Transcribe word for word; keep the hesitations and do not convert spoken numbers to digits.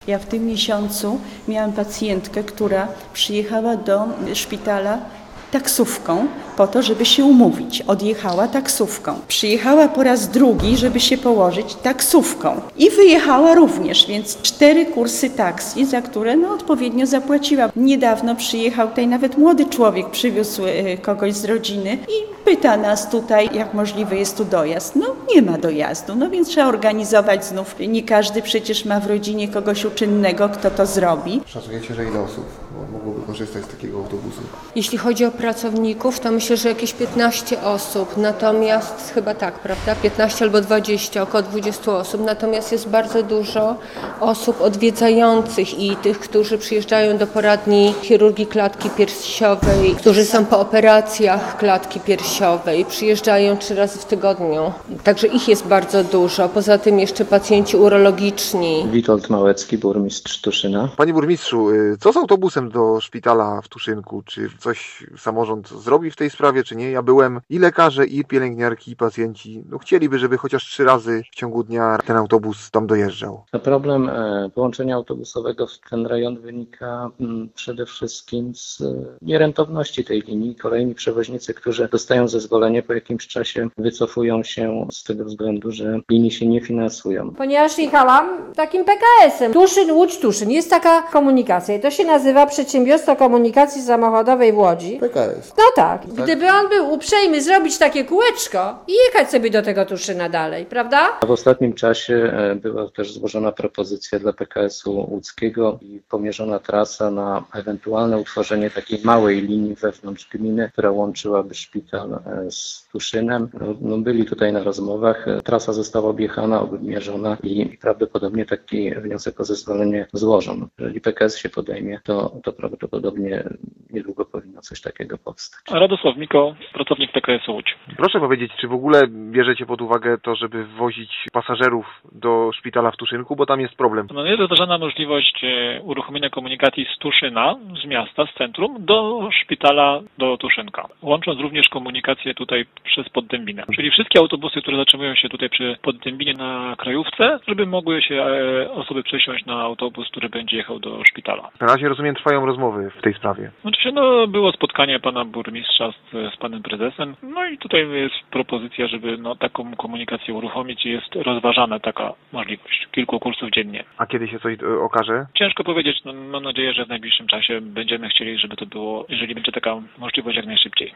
Ja w tym miesiącu miałam pacjentkę, która przyjechała do szpitala taksówką po to, żeby się umówić. Odjechała taksówką. Przyjechała po raz drugi, żeby się położyć taksówką. I wyjechała również, więc cztery kursy taksji, za które no, odpowiednio zapłaciła. Niedawno przyjechał tutaj nawet młody człowiek, przywiózł y, kogoś z rodziny i pyta nas tutaj, jak możliwy jest tu dojazd. No nie ma dojazdu, no więc trzeba organizować znów. Nie każdy przecież ma w rodzinie kogoś uczynnego, kto to zrobi. Szacujecie, że ile osób mogłoby korzystać z takiego autobusu? Jeśli chodzi o pracowników, to myślę, że jakieś piętnaście osób, natomiast chyba tak, prawda, piętnaście albo dwadzieścia, około dwadzieścia osób, natomiast jest bardzo dużo osób odwiedzających i tych, którzy przyjeżdżają do poradni chirurgii klatki piersiowej, którzy są po operacjach klatki piersiowej, przyjeżdżają trzy razy w tygodniu, także ich jest bardzo dużo, poza tym jeszcze pacjenci urologiczni. Witold Małecki, burmistrz Tuszyna. Panie burmistrzu, co z autobusem do szpitala w Tuszynku? Czy coś samorząd zrobi w tej sprawie, czy nie? Ja byłem i lekarze, i pielęgniarki, i pacjenci. No chcieliby, żeby chociaż trzy razy w ciągu dnia ten autobus tam dojeżdżał. No problem e, połączenia autobusowego w ten rejon wynika m, przede wszystkim z e, nierentowności tej linii. Kolejni przewoźnicy, którzy dostają zezwolenie, po jakimś czasie wycofują się z tego względu, że linii się nie finansują. Ponieważ jechałam takim P K S-em. Tuszyn, Łódź, Tuszyn. Jest taka komunikacja i to się nazywa Przedsiębiorstwo Komunikacji Samochodowej w Łodzi. P K S. No tak. Gdyby on był uprzejmy zrobić takie kółeczko i jechać sobie do tego Tuszyna dalej, prawda? A w ostatnim czasie e, była też złożona propozycja dla P K S-u łódzkiego i pomierzona trasa na ewentualne utworzenie takiej małej linii wewnątrz gminy, która łączyłaby szpital e, z Tuszynem. No, no byli tutaj na rozmowach. Trasa została objechana, obmierzona i prawdopodobnie taki wniosek o zezwolenie złożono. Jeżeli P K S się podejmie, to, to prawdopodobnie niedługo powinno coś takiego powstać. Radosław Miko, pracownik P K S-u Łódź. Proszę powiedzieć, czy w ogóle bierzecie pod uwagę to, żeby wwozić pasażerów do szpitala w Tuszynku, bo tam jest problem? No jest rozważana możliwość e, uruchomienia komunikacji z Tuszyna, z miasta, z centrum, do szpitala, do Tuszynka. Łącząc również komunikację tutaj przez Poddębinę. Czyli wszystkie autobusy, które zatrzymują się tutaj przy Poddębinie na krajówce, żeby mogły się e, osoby przesiąść na autobus, który będzie jechał do szpitala. Na razie, rozumiem, trwają rozmowy w tej sprawie. Oczywiście no, było spotkanie pana burmistrza z, z panem prezesem, no i tutaj jest propozycja, żeby no, taką komunikację uruchomić i jest rozważana taka możliwość. Kilku kursów dziennie. A kiedy się coś e, okaże? Ciężko powiedzieć, no, mam nadzieję, że w najbliższym czasie będziemy chcieli, żeby to było, jeżeli będzie taka możliwość, jak najszybciej.